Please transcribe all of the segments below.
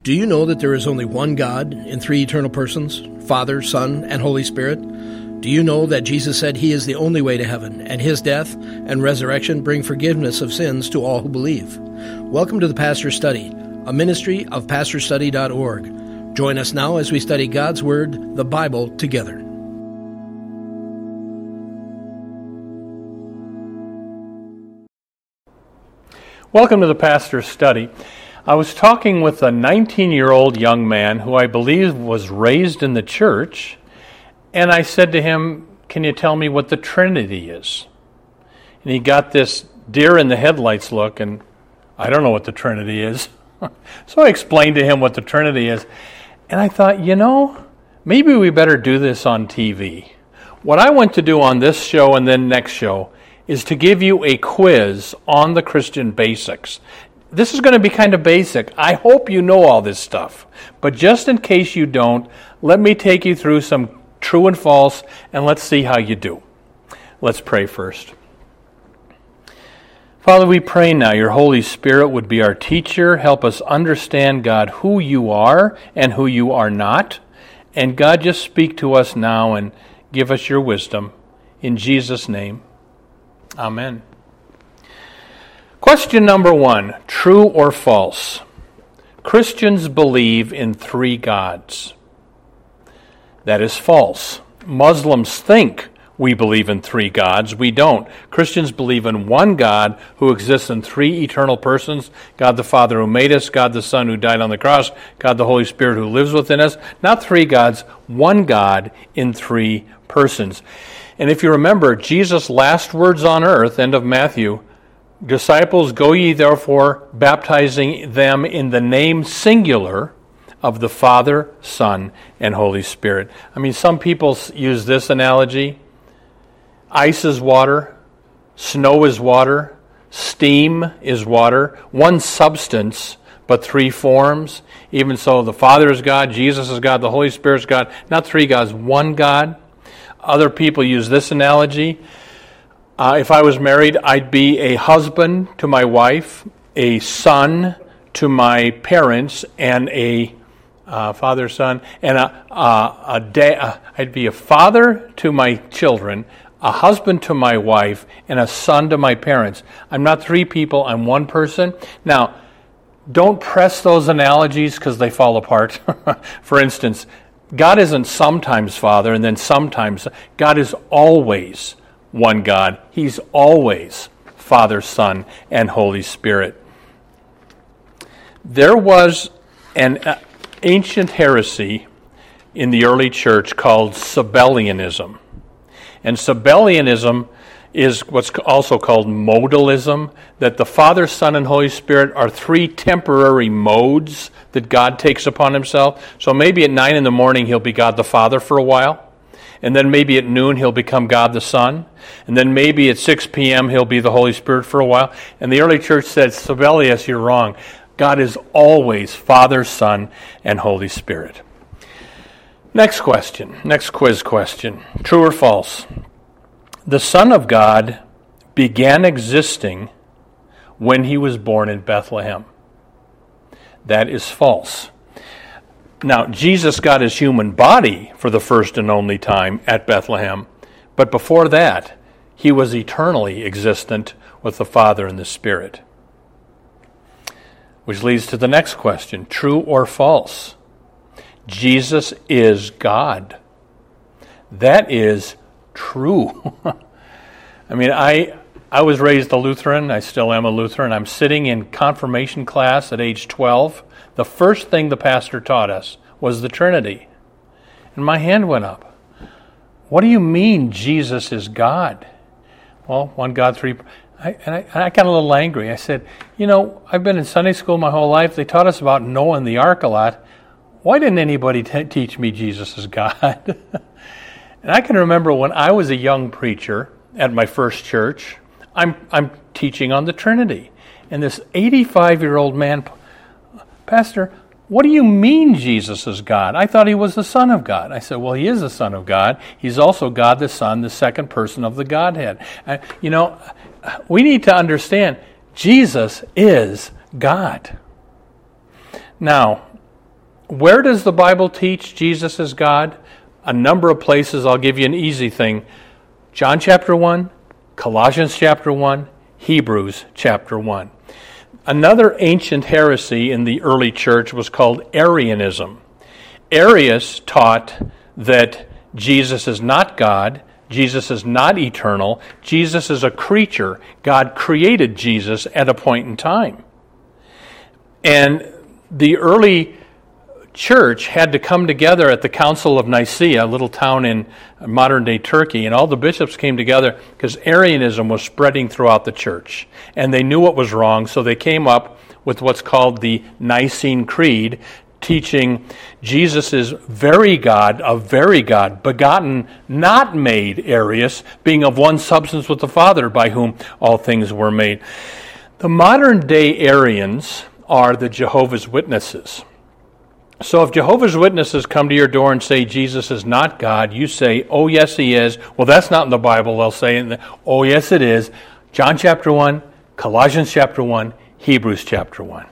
Do you know that there is only one God in three eternal persons, Father, Son, and Holy Spirit? Do you know that Jesus said He is the only way to heaven, and His death and resurrection bring forgiveness of sins to all who believe? Welcome to the Pastor's Study, a ministry of pastorstudy.org. Join us now as we study God's Word, the Bible, together. Welcome to the Pastor's Study. I was talking with a 19-year-old young man who I believe was raised in the church, and I said to him, "Can you tell me what the Trinity is?" And he got this deer in the headlights look, and I don't know what the Trinity is. So I explained to him what the Trinity is, and I thought, maybe we better do this on TV. What I want to do on this show and then next show is to give you a quiz on the Christian basics. This is going to be kind of basic. I hope you know all this stuff. But just in case you don't, let me take you through some true and false, and let's see how you do. Let's pray first. Father, we pray now your Holy Spirit would be our teacher. Help us understand, God, who you are and who you are not. And God, just speak to us now and give us your wisdom. In Jesus' name, amen. Question number 1, true or false? Christians believe in three gods. That is false. Muslims think we believe in three gods. We don't. Christians believe in one God who exists in three eternal persons. God the Father who made us, God the Son who died on the cross, God the Holy Spirit who lives within us. Not three gods, one God in three persons. And if you remember, Jesus' last words on earth, end of Matthew, "Disciples, go ye therefore, baptizing them in the name singular of the Father, Son, and Holy Spirit." I mean, some people use this analogy. Ice is water, snow is water, steam is water, one substance, but three forms. Even so, the Father is God, Jesus is God, the Holy Spirit is God. Not three gods, one God. Other people use this analogy. If I was married, I'd be a husband to my wife, a son to my parents, and a father, son, and I'd be a father to my children, a husband to my wife, and a son to my parents. I'm not three people, I'm one person. Now, don't press those analogies because they fall apart. For instance, God isn't sometimes Father and then sometimes. God is always one God. He's always Father, Son, and Holy Spirit. There was an ancient heresy in the early church called Sabellianism. And Sabellianism is what's also called modalism, that the Father, Son, and Holy Spirit are three temporary modes that God takes upon himself. So maybe at 9 a.m. he'll be God the Father for a while. And then maybe at noon he'll become God the Son. And then maybe at 6 p.m. he'll be the Holy Spirit for a while. And the early church said, "Sabellius, you're wrong. God is always Father, Son, and Holy Spirit." Next question, next quiz question. True or false? The Son of God began existing when he was born in Bethlehem. That is false. Now, Jesus got his human body for the first and only time at Bethlehem, but before that, he was eternally existent with the Father and the Spirit. Which leads to the next question, true or false? Jesus is God. That is true. I mean, I was raised a Lutheran. I still am a Lutheran. I'm sitting in confirmation class at age 12. The first thing the pastor taught us was the Trinity. And my hand went up. What do you mean Jesus is God? Well, one God, three. I got a little angry. I said, I've been in Sunday school my whole life. They taught us about Noah and the ark a lot. Why didn't anybody teach me Jesus is God? And I can remember when I was a young preacher at my first church, I'm teaching on the Trinity. And this 85-year-old man, "Pastor, what do you mean Jesus is God? I thought he was the Son of God." I said, "Well, he is the Son of God. He's also God the Son, the second person of the Godhead." We need to understand Jesus is God. Now, Where does the Bible teach Jesus is God? A number of places. I'll give you an easy thing. John chapter 1, Colossians chapter 1, Hebrews chapter 1. Another ancient heresy in the early church was called Arianism. Arius taught that Jesus is not God, Jesus is not eternal, Jesus is a creature. God created Jesus at a point in time. And the early church had to come together at the Council of Nicaea, a little town in modern-day Turkey, and all the bishops came together because Arianism was spreading throughout the church. And they knew what was wrong, so they came up with what's called the Nicene Creed, teaching Jesus is very God, begotten, not made, Arius, being of one substance with the Father, by whom all things were made. The modern-day Arians are the Jehovah's Witnesses. So if Jehovah's Witnesses come to your door and say Jesus is not God, you say, oh yes he is. Well, that's not in the Bible. They'll say, oh yes it is. John chapter 1, Colossians chapter 1, Hebrews chapter 1.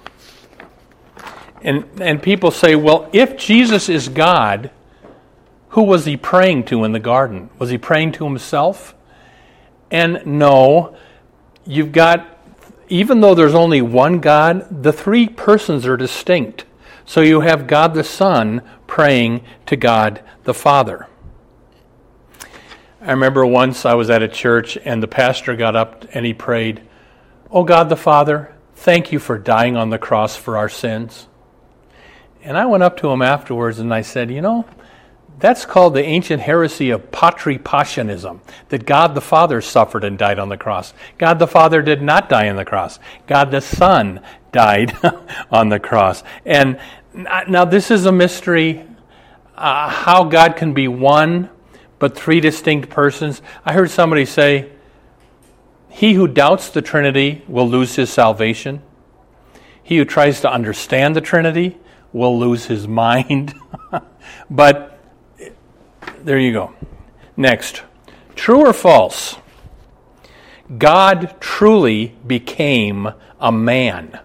And people say, well, if Jesus is God, who was he praying to in the garden? Was he praying to himself? And no, you've got, even though there's only one God, the three persons are distinct. So you have God the Son praying to God the Father. I remember once I was at a church and the pastor got up and he prayed, oh God the Father, thank you for dying on the cross for our sins. And I went up to him afterwards and I said, you know, that's called the ancient heresy of patripassionism, that God the Father suffered and died on the cross. God the Father did not die on the cross. God the Son died on the cross. And now this is a mystery, how God can be one, but three distinct persons. I heard somebody say, he who doubts the Trinity will lose his salvation. He who tries to understand the Trinity will lose his mind. But there you go. Next, true or false? God truly became a man.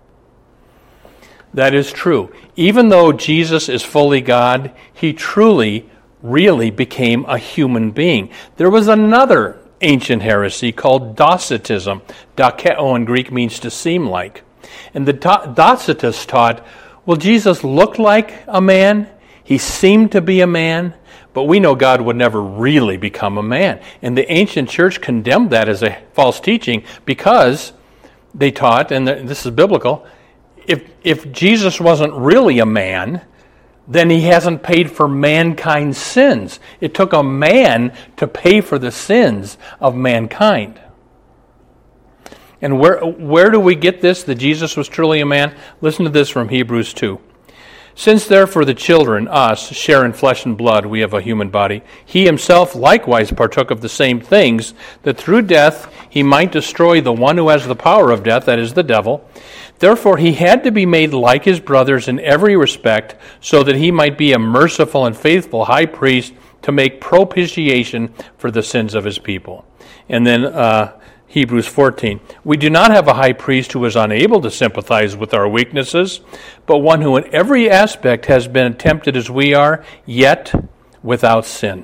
That is true. Even though Jesus is fully God, he truly, really became a human being. There was another ancient heresy called Docetism. Dokeo in Greek means to seem like. And the Docetists taught, well, Jesus looked like a man, he seemed to be a man, but we know God would never really become a man. And the ancient church condemned that as a false teaching because they taught, and this is biblical, if Jesus wasn't really a man, then he hasn't paid for mankind's sins. It took a man to pay for the sins of mankind. And where do we get this, that Jesus was truly a man? Listen to this from Hebrews 2. Since therefore the children, us, share in flesh and blood, we have a human body, he himself likewise partook of the same things, that through death he might destroy the one who has the power of death, that is the devil. Therefore he had to be made like his brothers in every respect, so that he might be a merciful and faithful high priest to make propitiation for the sins of his people. And then Hebrews 14. We do not have a high priest who is unable to sympathize with our weaknesses, but one who in every aspect has been tempted as we are, yet without sin.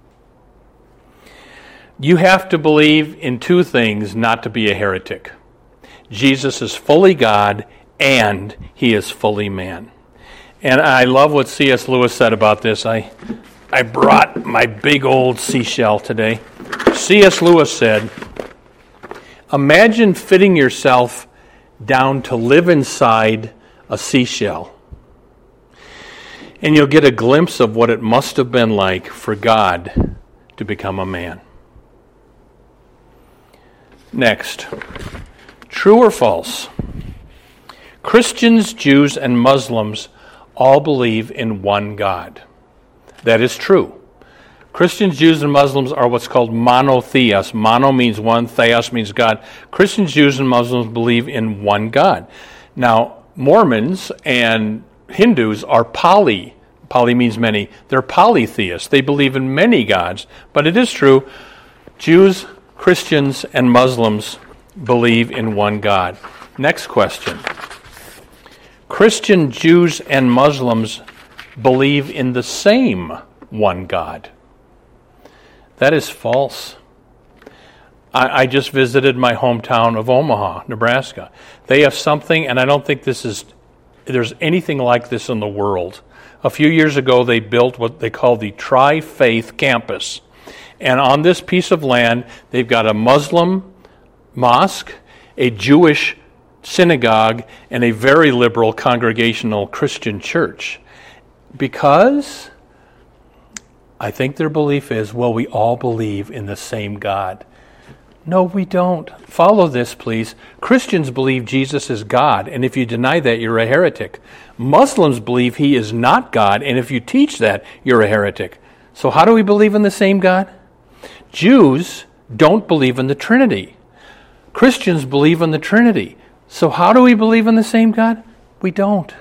You have to believe in two things not to be a heretic. Jesus is fully God and he is fully man. And I love what C.S. Lewis said about this. I brought my big old seashell today. C.S. Lewis said, imagine fitting yourself down to live inside a seashell, and you'll get a glimpse of what it must have been like for God to become a man. Next, true or false? Christians, Jews, and Muslims all believe in one God. That is true. Christians, Jews, and Muslims are what's called monotheists. Mono means one, theos means God. Christians, Jews, and Muslims believe in one God. Now, Mormons and Hindus are poly. Poly means many. They're polytheists. They believe in many gods. But it is true, Jews, Christians, and Muslims believe in one God. Next question. Christian Jews and Muslims believe in the same one God. That is false. I just visited my hometown of Omaha, Nebraska. They have something, and I don't think there's anything like this in the world. A few years ago, they built what they call the Tri-Faith Campus. And on this piece of land, they've got a Muslim mosque, a Jewish synagogue, and a very liberal congregational Christian church. Because I think their belief is, well, we all believe in the same God. No, we don't. Follow this, please. Christians believe Jesus is God, and if you deny that, you're a heretic. Muslims believe he is not God, and if you teach that, you're a heretic. So how do we believe in the same God? Jews don't believe in the Trinity. Christians believe in the Trinity. So how do we believe in the same God? We don't.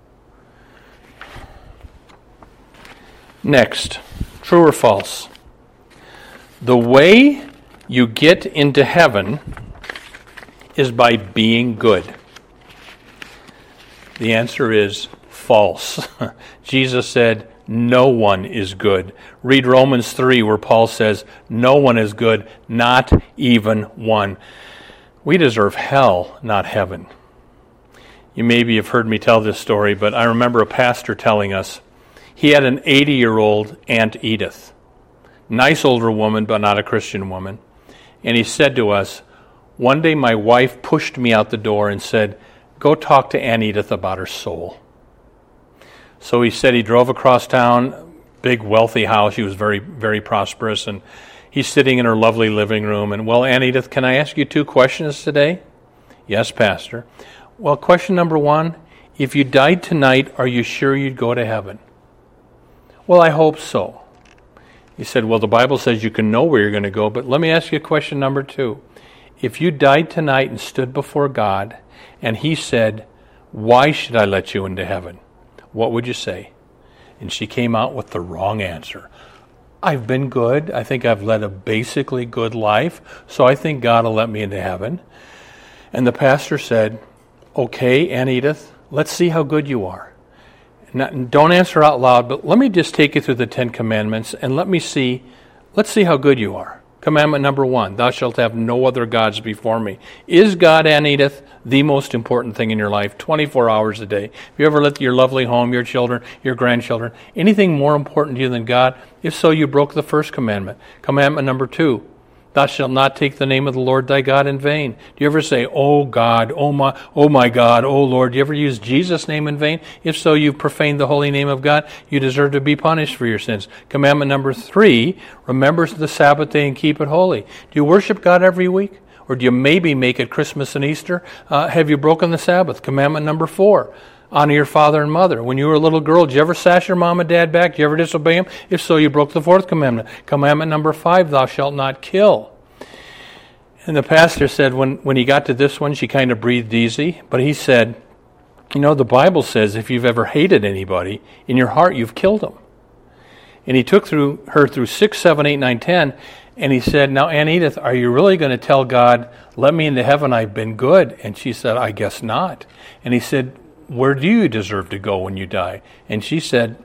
Next, true or false? The way you get into heaven is by being good. The answer is false. Jesus said, no one is good. Read Romans 3 where Paul says, no one is good, not even one. We deserve hell, not heaven. You maybe have heard me tell this story, but I remember a pastor telling us he had an 80-year-old Aunt Edith. Nice older woman, but not a Christian woman. And he said to us, one day my wife pushed me out the door and said, go talk to Aunt Edith about her soul. So he said he drove across town, big wealthy house. She was very, very prosperous. And he's sitting in her lovely living room. And, well, Aunt Edith, can I ask you 2 questions today? Yes, Pastor. Well, question number 1, if you died tonight, are you sure you'd go to heaven? Well, I hope so. He said, well, the Bible says you can know where you're going to go, but let me ask you question number 2. If you died tonight and stood before God, and he said, why should I let you into heaven? What would you say? And she came out with the wrong answer. I've been good. I think I've led a basically good life, so I think God will let me into heaven. And the pastor said, okay, Aunt Edith, let's see how good you are. Don't answer out loud, but let me just take you through the 10 Commandments and let's see how good you are. Commandment number 1, thou shalt have no other gods before me. Is God, Aunt Edith, the most important thing in your life, 24 hours a day? Have you ever let your lovely home, your children, your grandchildren, anything more important to you than God? If so, you broke the first commandment. Commandment number 2, thou shalt not take the name of the Lord thy God in vain. Do you ever say, oh God, oh my God, oh Lord? Do you ever use Jesus' name in vain? If so, you've profaned the holy name of God. You deserve to be punished for your sins. Commandment number 3, remember the Sabbath day and keep it holy. Do you worship God every week? Or do you maybe make it Christmas and Easter? Have you broken the Sabbath? Commandment number 4, honor your father and mother. When you were a little girl, did you ever sass your mom and dad back? Did you ever disobey them? If so, you broke the 4th commandment. Commandment number 5, thou shalt not kill. And the pastor said when he got to this one, she kind of breathed easy. But he said, you know, the Bible says if you've ever hated anybody, in your heart you've killed them. And he took her through 6, 7, 8, 9, 10, and he said, now, Aunt Edith, are you really going to tell God, let me into heaven, I've been good? And she said, I guess not. And he said, where do you deserve to go when you die? And she said,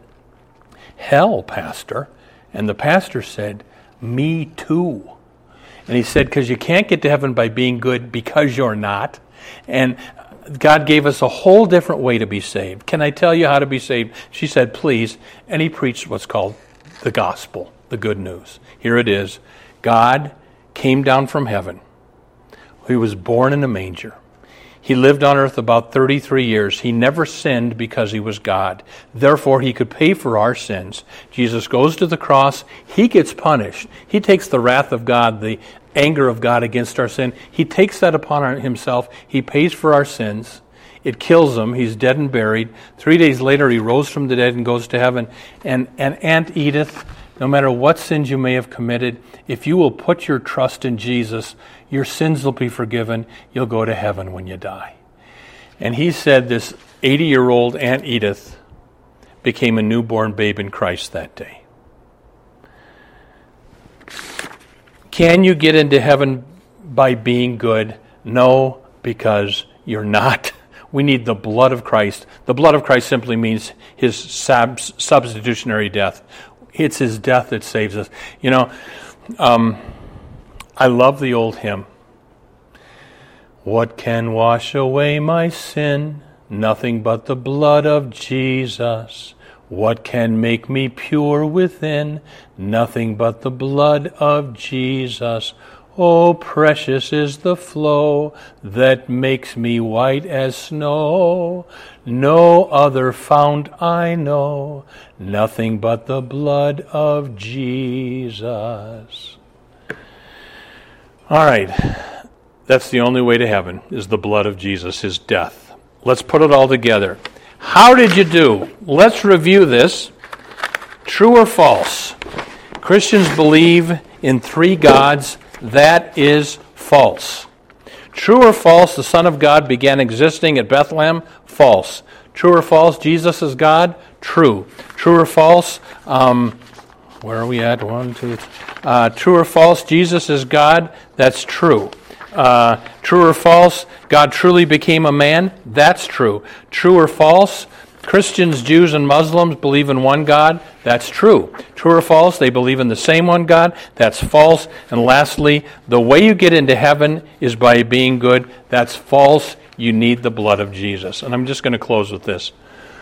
hell, Pastor. And the pastor said, me too. And he said, because you can't get to heaven by being good because you're not. And God gave us a whole different way to be saved. Can I tell you how to be saved? She said, please. And he preached what's called the gospel, the good news. Here it is. God came down from heaven. He was born in a manger. He lived on earth about 33 years. He never sinned because he was God. Therefore, he could pay for our sins. Jesus goes to the cross. He gets punished. He takes the wrath of God, the anger of God against our sin. He takes that upon himself. He pays for our sins. It kills him. He's dead and buried. 3 days later, he rose from the dead and goes to heaven. And Aunt Edith, no matter what sins you may have committed, if you will put your trust in Jesus, your sins will be forgiven. You'll go to heaven when you die. And he said this 80-year-old Aunt Edith became a newborn babe in Christ that day. Can you get into heaven by being good? No, because you're not. We need the blood of Christ. The blood of Christ simply means his substitutionary death. It's his death that saves us. I love the old hymn. What can wash away my sin? Nothing but the blood of Jesus. What can make me pure within? Nothing but the blood of Jesus. Oh, precious is the flow that makes me white as snow. No other fount I know. Nothing but the blood of Jesus. All right. That's the only way to heaven, is the blood of Jesus, his death. Let's put it all together. How did you do? Let's review this. True or false? Christians believe in three gods. That is false. True or false? The Son of God began existing at Bethlehem. False. True or false? Jesus is God. True. True or false? Where are we at? 1, 2, 3. True or false? Jesus is God. That's true. True or false? God truly became a man? That's true. True or false? Christians, Jews, and Muslims believe in one God? That's true. True or false? They believe in the same one God? That's false. And lastly, the way you get into heaven is by being good. That's false. You need the blood of Jesus. And I'm just going to close with this.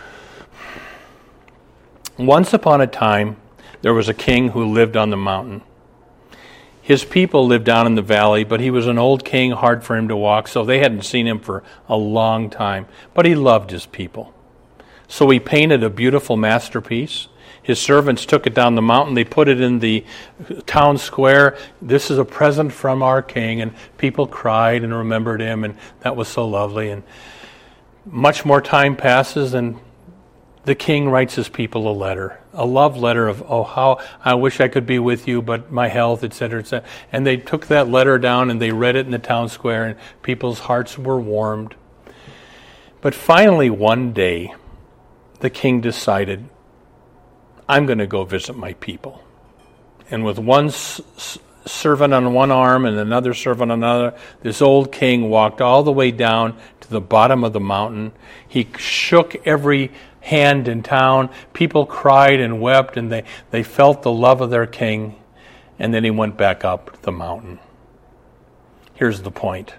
Once upon a time, there was a king who lived on the mountain. His people lived down in the valley, but he was an old king, hard for him to walk, so they hadn't seen him for a long time. But he loved his people. So he painted a beautiful masterpiece. His servants took it down the mountain. They put it in the town square. This is a present from our king. And people cried and remembered him, and that was so lovely. And much more time passes, and the king writes his people a letter, a love letter of, oh, how I wish I could be with you, but my health, etc., etc. And they took that letter down and they read it in the town square, and people's hearts were warmed. But finally, one day, the king decided, I'm going to go visit my people. And with one servant on one arm and another servant on another, this old king walked all the way down to the bottom of the mountain. He shook every hand in town. People cried and wept, and they felt the love of their king. And then he went back up the mountain. Here's the point.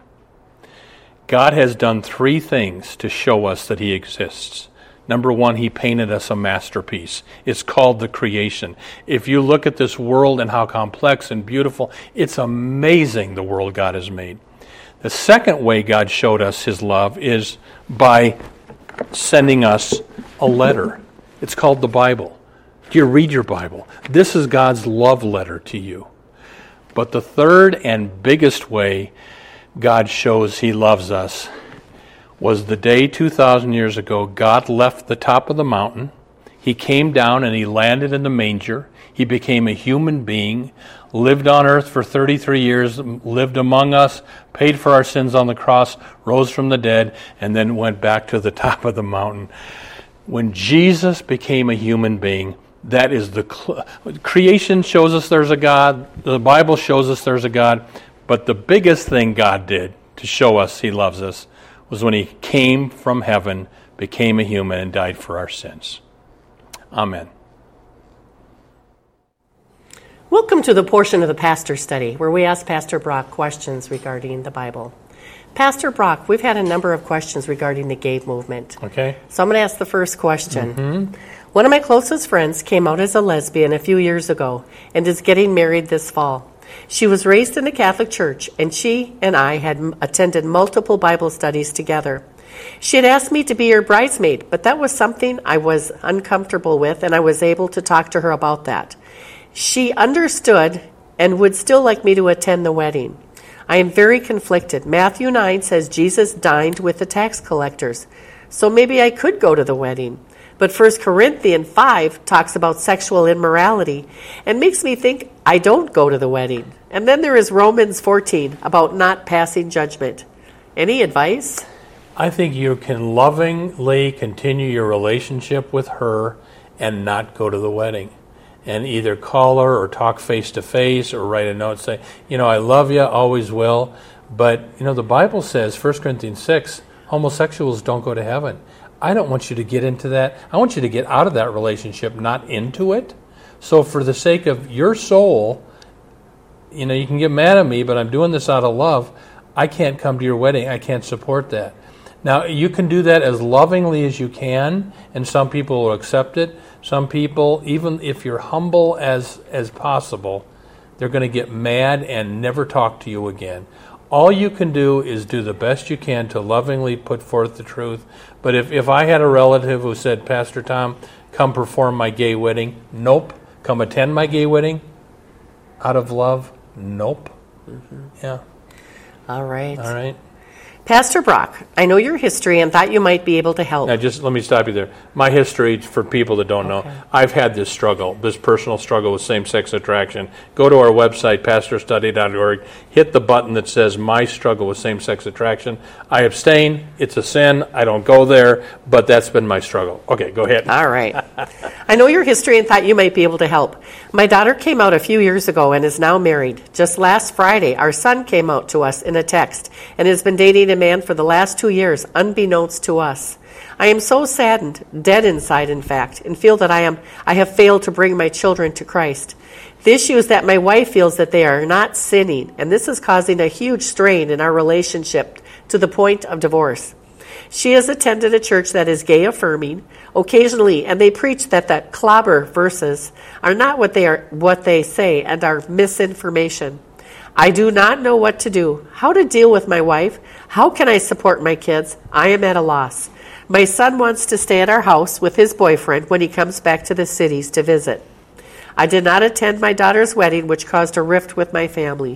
God has done three things to show us that he exists. Number one, he painted us a masterpiece. It's called the creation. If you look at this world and how complex and beautiful, it's amazing the world God has made. The second way God showed us his love is by sending us a letter. It's called the Bible. Do you read your Bible? This is God's love letter to you. But the third and biggest way God shows he loves us was the day 2,000 years ago, God left the top of the mountain. He came down and he landed in the manger. He became a human being, lived on earth for 33 years, lived among us, paid for our sins on the cross, rose from the dead, and then went back to the top of the mountain. When Jesus became a human being, that is creation shows us there's a God. The Bible shows us there's a God. But the biggest thing God did to show us he loves us was when he came from heaven, became a human, and died for our sins. Amen. Welcome to the portion of the Pastor Study where we ask Pastor Brock questions regarding the Bible. Pastor Brock, we've had a number of questions regarding the gay movement. Okay. So I'm going to ask the first question. One of my closest friends came out as a lesbian a few years ago and is getting married this fall. She was raised in the Catholic Church, and she and I had attended multiple Bible studies together. She had asked me to be her bridesmaid, but that was something I was uncomfortable with, and I was able to talk to her about that. She understood and would still like me to attend the wedding. I am very conflicted. Matthew 9 says Jesus dined with the tax collectors, so maybe I could go to the wedding. But 1 Corinthians 5 talks about sexual immorality and makes me think I don't go to the wedding. And then there is Romans 14 about not passing judgment. Any advice? I think you can lovingly continue your relationship with her and not go to the wedding. And either call her or talk face-to-face or write a note saying, I love you, always will. But, the Bible says, 1 Corinthians 6, homosexuals don't go to heaven. I don't want you to get into that. I want you to get out of that relationship, not into it. So for the sake of your soul, you can get mad at me, but I'm doing this out of love. I can't come to your wedding. I can't support that. Now, you can do that as lovingly as you can, and some people will accept it. Some people, even if you're humble as possible, they're going to get mad and never talk to you again. All you can do is do the best you can to lovingly put forth the truth. But if I had a relative who said, Pastor Tom, come perform my gay wedding, nope. Come attend my gay wedding, out of love, nope. Mm-hmm. Yeah. All right. All right. Pastor Brock, I know your history and thought you might be able to help. Now, just let me stop you there. My history, for people that don't know, I've had this struggle, this personal struggle with same-sex attraction. Go to our website, pastorstudy.org, hit the button that says My Struggle with Same-Sex Attraction. I abstain. It's a sin. I don't go there, but that's been my struggle. Okay, go ahead. All right. I know your history and thought you might be able to help. My daughter came out a few years ago and is now married. Just last Friday, our son came out to us in a text and has been dating a man for the last 2 years, unbeknownst to us. I am so saddened, dead inside in fact, and feel that I have failed to bring my children to Christ. The issue is that my wife feels that they are not sinning, and this is causing a huge strain in our relationship to the point of divorce. She has attended a church that is gay affirming occasionally, and they preach that the clobber verses are not what they say and are misinformation. I do not know what to do, how to deal with my wife, how can I support my kids? I am at a loss. My son wants to stay at our house with his boyfriend when he comes back to the cities to visit. I did not attend my daughter's wedding, which caused a rift with my family.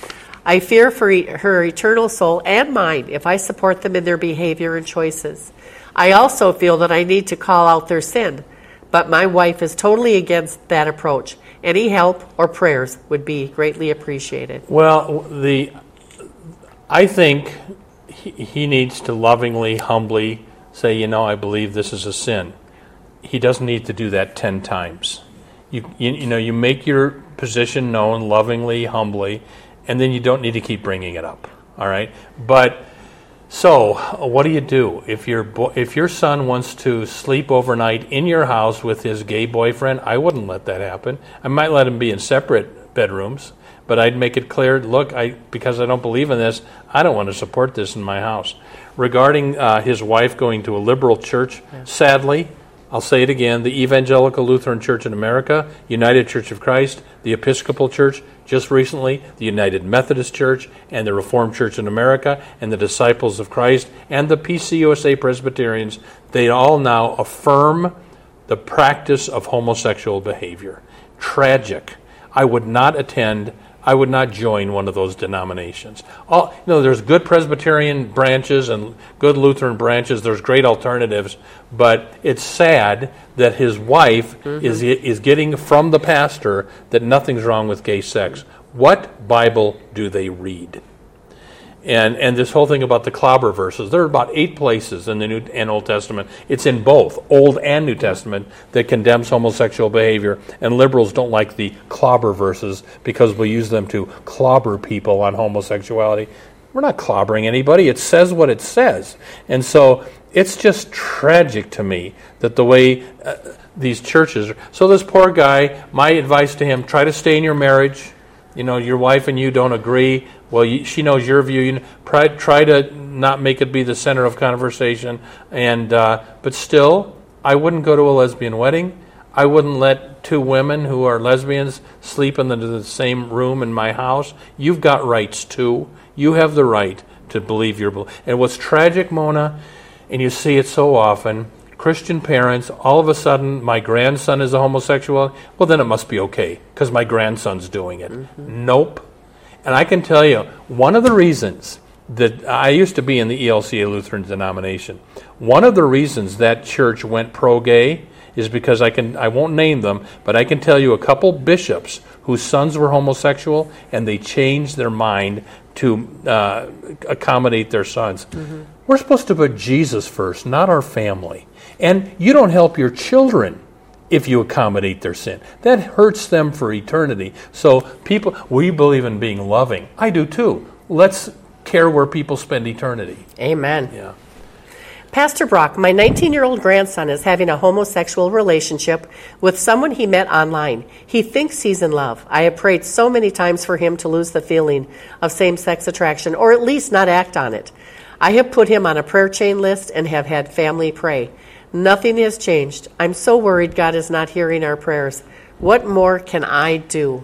I fear for her eternal soul and mine if I support them in their behavior and choices. I also feel that I need to call out their sin, but my wife is totally against that approach. Any help or prayers would be greatly appreciated. Well, I think he needs to lovingly, humbly say, I believe this is a sin. He doesn't need to do that 10 times. You make your position known lovingly, humbly, and then you don't need to keep bringing it up. All right? But so, what do? If your son wants to sleep overnight in your house with his gay boyfriend, I wouldn't let that happen. I might let him be in separate bedrooms, but I'd make it clear, look, because I don't believe in this, I don't want to support this in my house. Regarding his wife going to a liberal church, sadly, I'll say it again, the Evangelical Lutheran Church in America, United Church of Christ, the Episcopal Church, just recently, the United Methodist Church, and the Reformed Church in America, and the Disciples of Christ, and the PCUSA Presbyterians, they all now affirm the practice of homosexual behavior. Tragic. I would not join one of those denominations. There's good Presbyterian branches and good Lutheran branches. There's great alternatives, but it's sad that his wife is getting from the pastor that nothing's wrong with gay sex. What Bible do they read? And this whole thing about the clobber verses, there are about 8 places in the New and Old Testament. It's in both Old and New Testament that condemns homosexual behavior. And liberals don't like the clobber verses because we use them to clobber people on homosexuality. We're not clobbering anybody. It says what it says. And so it's just tragic to me that the way these churches are. So this poor guy, my advice to him, try to stay in your marriage. Your wife and you don't agree. Well, she knows your view. Try to not make it be the center of conversation. But still, I wouldn't go to a lesbian wedding. I wouldn't let 2 women who are lesbians sleep in the same room in my house. You've got rights too. You have the right to believe your belief. And what's tragic, Mona, and you see it so often, Christian parents, all of a sudden, my grandson is a homosexual, well, then it must be okay, because my grandson's doing it. Nope. And I can tell you, one of the reasons that I used to be in the ELCA Lutheran denomination, one of the reasons that church went pro-gay is because I won't name them, but I can tell you a couple bishops whose sons were homosexual, and they changed their mind to accommodate their sons. We're supposed to put Jesus first, not our family. And you don't help your children if you accommodate their sin. That hurts them for eternity. So we believe in being loving. I do too. Let's care where people spend eternity. Amen. Yeah. Pastor Brock, my 19-year-old grandson is having a homosexual relationship with someone he met online. He thinks he's in love. I have prayed so many times for him to lose the feeling of same-sex attraction, or at least not act on it. I have put him on a prayer chain list and have had family pray. Nothing has changed. I'm so worried God is not hearing our prayers. What more can I do?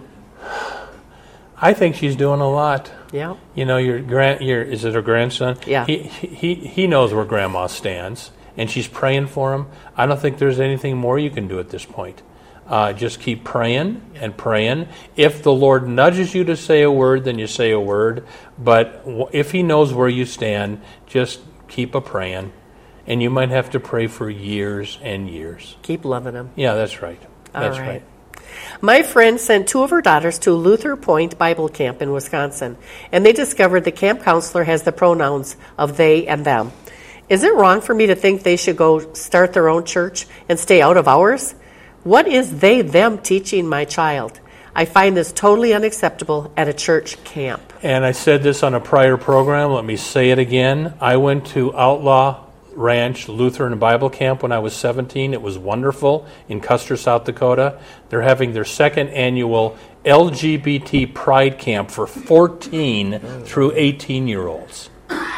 I think she's doing a lot. Yeah. You know, is it her grandson? Yeah. He knows where Grandma stands, and she's praying for him. I don't think there's anything more you can do at this point. Just keep praying and praying. If the Lord nudges you to say a word, then you say a word. But if He knows where you stand, just keep a praying. And you might have to pray for years and years. Keep loving him. Yeah, that's right. That's All right. right. My friend sent 2 of her daughters to Luther Point Bible Camp in Wisconsin, and they discovered the camp counselor has the pronouns of they and them. Is it wrong for me to think they should go start their own church and stay out of ours? What is they, them teaching my child? I find this totally unacceptable at a church camp. And I said this on a prior program. Let me say it again. I went to Outlaw Ranch Lutheran Bible Camp when I was 17. It was wonderful in Custer, South Dakota. They're having their second annual LGBT Pride Camp for 14 through 18-year-olds.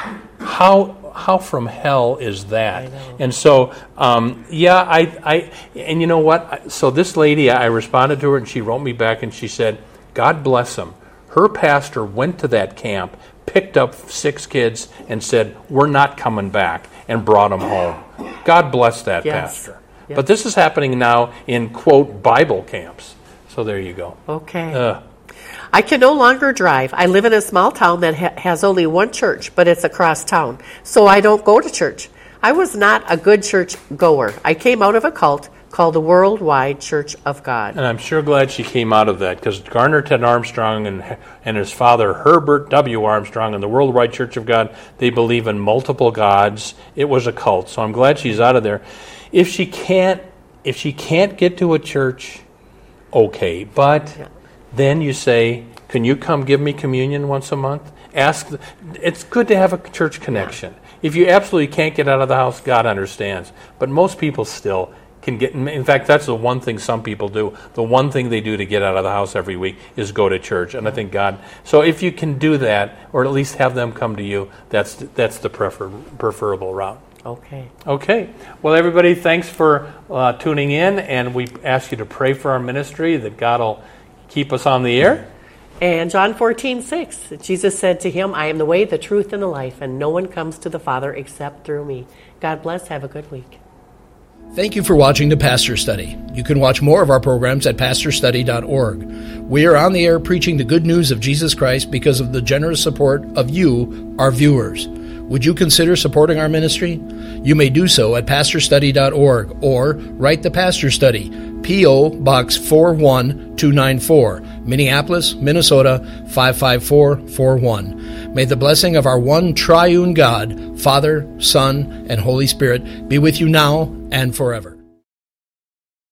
How from hell is that? And so, and you know what? So this lady, I responded to her, and she wrote me back, and she said, God bless him. Her pastor went to that camp, picked up 6 kids, and said, we're not coming back, and brought them home. God bless that pastor. Yep. But this is happening now in, quote, Bible camps. So there you go. Okay. I can no longer drive. I live in a small town that has only one church, but it's across town, so I don't go to church. I was not a good church goer. I came out of a cult called the Worldwide Church of God. And I'm sure glad she came out of that, because Garner Ted Armstrong and his father Herbert W. Armstrong and the Worldwide Church of God, they believe in multiple gods. It was a cult, so I'm glad she's out of there. If she can't get to a church, okay, but then you say, can you come give me communion once a month? It's good to have a church connection. If you absolutely can't get out of the house, God understands. But most people still can get, in fact, that's the one thing some people do. The one thing they do to get out of the house every week is go to church. And I think God, so if you can do that, or at least have them come to you, that's the preferable route. Okay. Well, everybody, thanks for tuning in, and we ask you to pray for our ministry, that God will keep us on the air. And John 14:6, Jesus said to him, I am the way, the truth, and the life, and no one comes to the Father except through me. God bless. Have a good week. Thank you for watching the Pastor Study. You can watch more of our programs at pastorstudy.org. We are on the air preaching the good news of Jesus Christ because of the generous support of you, our viewers. Would you consider supporting our ministry? You may do so at pastorstudy.org or write the Pastor Study, P.O. Box 41294, Minneapolis, Minnesota 55441. May the blessing of our one triune God, Father, Son, and Holy Spirit be with you now and forever.